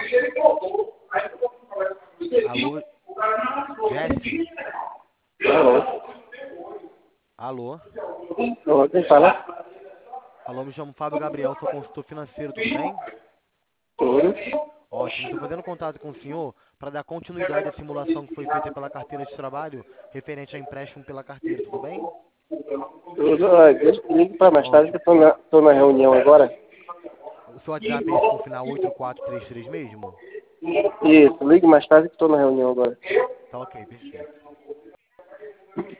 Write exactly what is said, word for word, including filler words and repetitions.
Alô, Jesse? Alô? Alô? Alô, quem fala? Alô, me chamo Fábio Gabriel, sou consultor financeiro, tudo bem? Tudo. Ótimo, estou fazendo contato com o senhor para dar continuidade à simulação que foi feita pela carteira de trabalho referente a empréstimo pela carteira, tudo bem? Tudo. Olha, deixa comigo para mais tarde que Ótimo. eu tô na, tô na reunião agora. O seu WhatsApp é esse com o final oito quatro três três mesmo? Isso, ligue mais tarde que eu tô na reunião agora. Tá ok, perfeito.